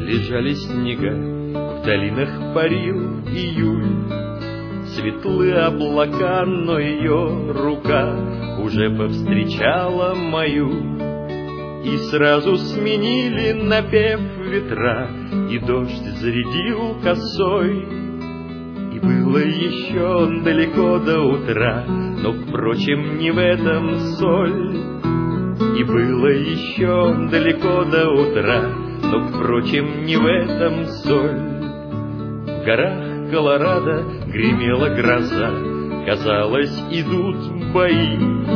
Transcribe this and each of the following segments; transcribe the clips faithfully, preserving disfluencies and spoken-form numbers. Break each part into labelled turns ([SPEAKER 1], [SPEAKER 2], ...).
[SPEAKER 1] Лежали снега, в долинах парил июль. Светлые облака, но ее рука уже повстречала мою. И сразу сменили напев ветра, и дождь зарядил косой. И было еще далеко до утра, но, впрочем, не в этом соль. И было еще далеко до утра, но, впрочем, не в этом соль. В горах Колорадо гремела гроза, казалось, идут бои.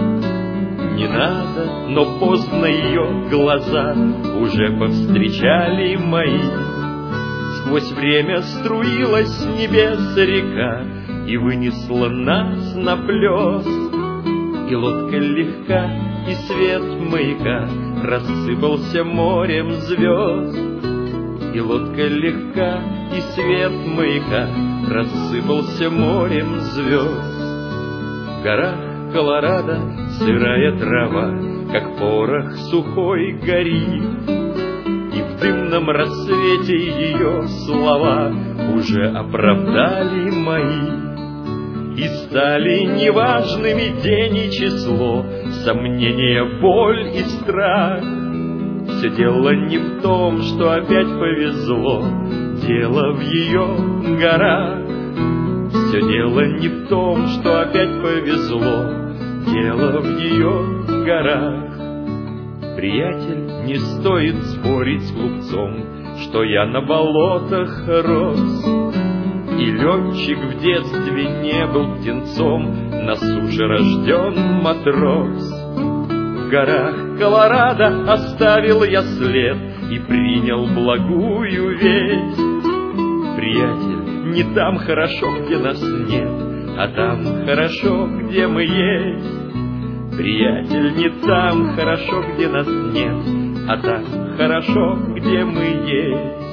[SPEAKER 1] Не надо, но поздно ее глаза уже повстречали мои. Сквозь время струилась с небес река и вынесла нас на плес. И лодка легка, и свет маяка рассыпался морем звезд. И лодка легка, и свет маяка рассыпался морем звезд. В горах Колорадо сырая трава, как порох сухой, горит. И в дымном рассвете ее слова уже оправдали мои. И стали неважными день и число, сомнения, боль и страх. Все дело не в том, что опять повезло, дело в ее горах. Все дело не в том, что опять повезло, дело в ее горах. Приятель, не стоит спорить с глупцом, что я на болотах рос. И летчик в детстве не был птенцом, на суше рожден матрос. В горах Колорадо оставил я след и принял благую весть. Приятель, не там хорошо, где нас нет, а там хорошо, где мы есть. Приятель, не там хорошо, где нас нет, а там хорошо, где мы есть.